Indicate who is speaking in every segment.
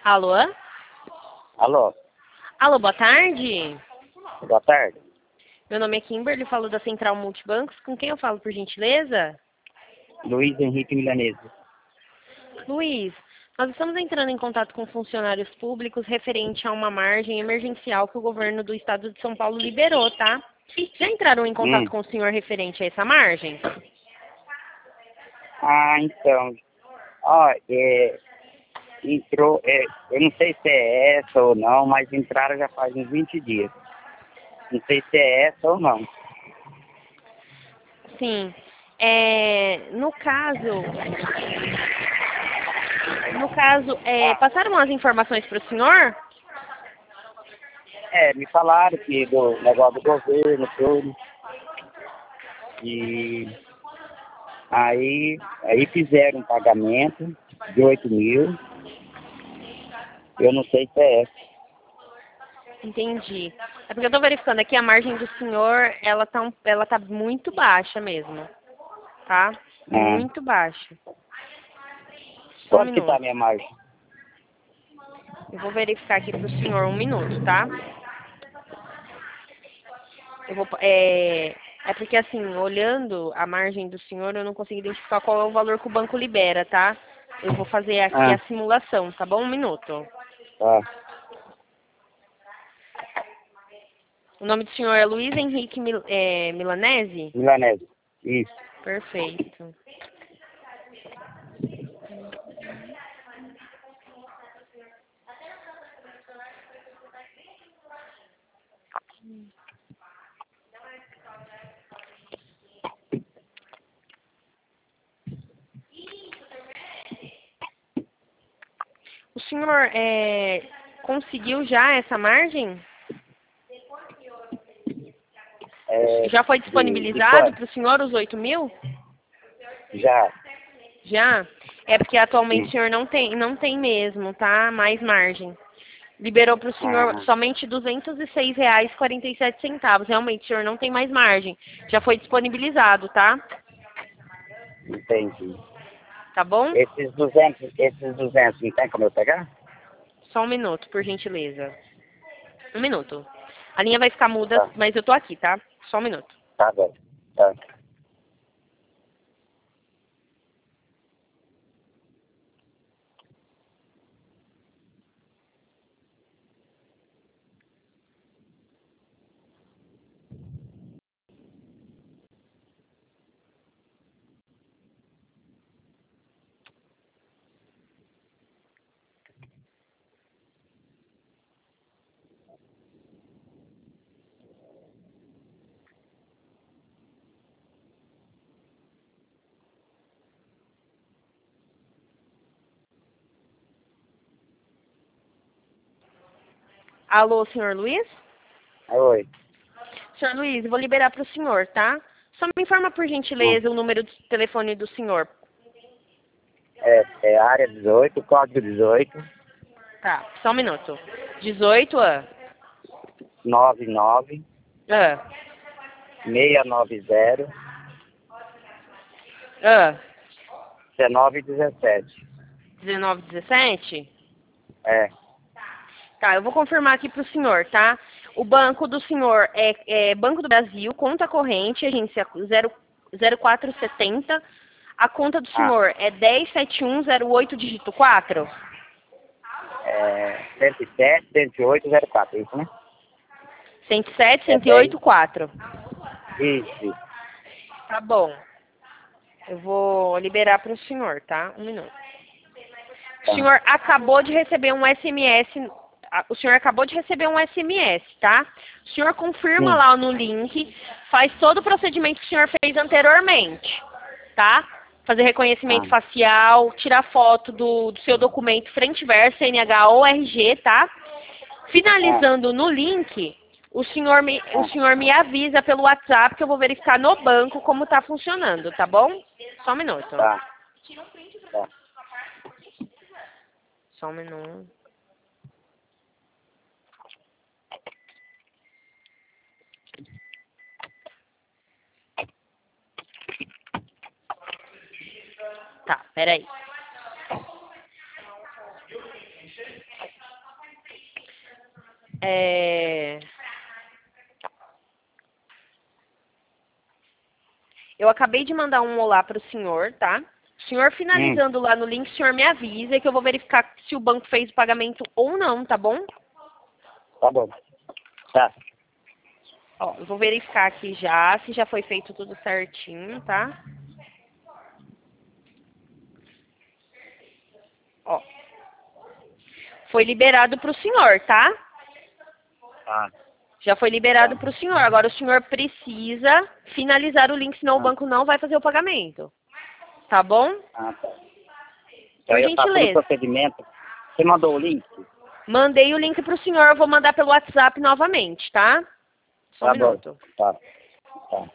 Speaker 1: Alô?
Speaker 2: Alô,
Speaker 1: Alô, boa tarde.
Speaker 2: boa tarde.
Speaker 1: Meu nome é Kimberly, falo da Central Multibancos. Com quem eu falo, por gentileza?
Speaker 2: Luiz Henrique Milanese.
Speaker 1: Luiz, nós estamos entrando em contato com funcionários públicos referente a uma margem emergencial que o governo do estado de São Paulo liberou, tá? Já entraram em contato com o senhor referente a essa margem?
Speaker 2: Então, ó, entrou, eu não sei se é essa ou não, mas entraram já faz uns 20 dias. Não sei se é essa ou não.
Speaker 1: Sim. No caso, passaram as informações para o senhor?
Speaker 2: Me falaram que do negócio do governo, tudo. E aí fizeram um pagamento de 8.000. Eu não sei se é essa.
Speaker 1: Entendi. É porque eu tô verificando aqui a margem do senhor, ela tá muito baixa mesmo, tá? Muito baixa. Só um
Speaker 2: Quanto que tá a
Speaker 1: minuto.
Speaker 2: minha margem?
Speaker 1: Eu vou verificar aqui pro senhor um minuto, tá? É porque assim, olhando a margem do senhor, eu não consigo identificar qual é o valor que o banco libera, tá? Eu vou fazer aqui a simulação, tá bom? Um minuto.
Speaker 2: Tá.
Speaker 1: O nome do senhor é Luiz Henrique Milanese?
Speaker 2: Milanese. Isso.
Speaker 1: Perfeito. O senhor conseguiu já essa margem? Já foi disponibilizado para o senhor os 8.000?
Speaker 2: Já.
Speaker 1: Já? É porque atualmente o senhor não tem mesmo, tá? Mais margem. Liberou para o senhor somente R$ 206,47. Realmente, o senhor não tem mais margem. Já foi disponibilizado, tá?
Speaker 2: Entendi.
Speaker 1: Tá bom?
Speaker 2: Esses 200 não tem como eu pegar?
Speaker 1: Só um minuto, por gentileza. Um minuto. A linha vai ficar muda,
Speaker 2: Tá.
Speaker 1: mas eu tô aqui, tá? Só um minuto.
Speaker 2: Tá bom. Tá.
Speaker 1: Alô, senhor Luiz?
Speaker 2: Oi.
Speaker 1: Senhor Luiz, eu vou liberar para o senhor, tá? Só me informa, por gentileza, o número do telefone do senhor.
Speaker 2: É área 18, código 18,
Speaker 1: Tá, só um minuto. 18,
Speaker 2: 99,
Speaker 1: ah,
Speaker 2: 690,
Speaker 1: ah,
Speaker 2: 1917.
Speaker 1: 1917?
Speaker 2: É.
Speaker 1: Tá, eu vou confirmar aqui para o senhor, tá? O banco do senhor é Banco do Brasil, conta corrente, agência 0470. A conta do senhor é 107108, dígito 4?
Speaker 2: 107, 108, 04, isso, né?
Speaker 1: 107,
Speaker 2: É 10.
Speaker 1: 108, 4.
Speaker 2: Isso.
Speaker 1: Tá bom. Eu vou liberar para o senhor, tá? Um minuto. O senhor acabou de receber um SMS. O senhor acabou de receber um SMS, tá? O senhor confirma lá no link, faz todo o procedimento que o senhor fez anteriormente, tá? Fazer reconhecimento facial, tirar foto do seu documento frente e verso, CNH ou RG, tá? Finalizando no link, o senhor me avisa pelo WhatsApp que eu vou verificar no banco como tá funcionando, tá bom? Só um minuto.
Speaker 2: Tá.
Speaker 1: Só um minuto. Tá, peraí. Eu acabei de mandar um olá para o senhor, tá? O senhor finalizando lá no link, o senhor me avisa que eu vou verificar se o banco fez o pagamento ou não, tá bom?
Speaker 2: Tá bom. Tá.
Speaker 1: Ó, eu vou verificar aqui já, se já foi feito tudo certinho, tá? Ó, foi liberado para o senhor, tá?
Speaker 2: Tá.
Speaker 1: Já foi liberado para o senhor. Agora o senhor precisa finalizar o link, senão o banco não vai fazer o pagamento. Tá bom?
Speaker 2: Ah, tá.
Speaker 1: Por
Speaker 2: Eu faço o
Speaker 1: gentileza.
Speaker 2: procedimento. Você mandou o link?
Speaker 1: Mandei o link para o senhor, eu vou mandar pelo WhatsApp novamente, tá? Só um
Speaker 2: Tá bom.
Speaker 1: minuto.
Speaker 2: Tá. Tá.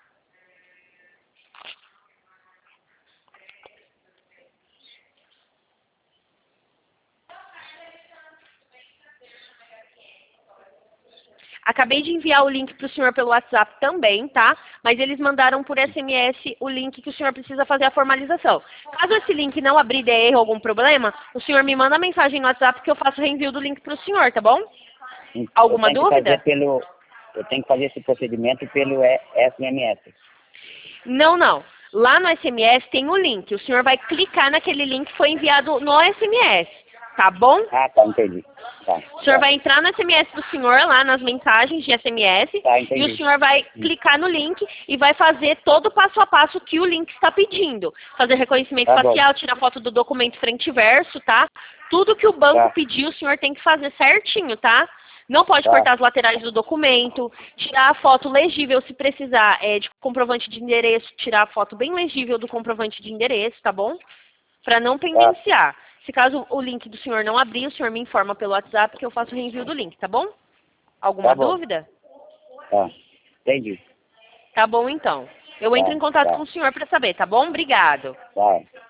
Speaker 1: Acabei de enviar o link para o senhor pelo WhatsApp também, tá? Mas eles mandaram por SMS o link que o senhor precisa fazer a formalização. Caso esse link não abrir, der erro ou algum problema, o senhor me manda mensagem no WhatsApp que eu faço o reenvio do link para o senhor, tá bom? Alguma dúvida?
Speaker 2: Eu tenho que fazer esse procedimento pelo SMS.
Speaker 1: Não. Lá no SMS tem o link. O senhor vai clicar naquele link que foi enviado no SMS, tá bom?
Speaker 2: Ah, tá, entendi. Tá.
Speaker 1: O senhor vai entrar no SMS do senhor, lá nas mensagens de SMS,
Speaker 2: Tá,
Speaker 1: e
Speaker 2: entendi.
Speaker 1: o senhor vai clicar no link e vai fazer todo o passo a passo que o link está pedindo. Fazer reconhecimento
Speaker 2: Tá
Speaker 1: facial,
Speaker 2: bom.
Speaker 1: tirar foto do documento frente e verso, tá? Tudo que o banco
Speaker 2: Tá.
Speaker 1: pediu, o senhor tem que fazer certinho, tá? Não pode
Speaker 2: Tá.
Speaker 1: cortar as laterais do documento, tirar a foto legível se precisar, de comprovante de endereço, tirar a foto bem legível do comprovante de endereço, tá bom? Para não pendenciar. Se caso o link do senhor não abrir, o senhor me informa pelo WhatsApp que eu faço o reenvio do link, tá bom? Alguma
Speaker 2: Tá bom.
Speaker 1: dúvida?
Speaker 2: Tá. Entendi.
Speaker 1: Tá bom, então. Eu entro em contato
Speaker 2: Tá.
Speaker 1: com o senhor para saber, tá bom? Obrigado.
Speaker 2: Tá.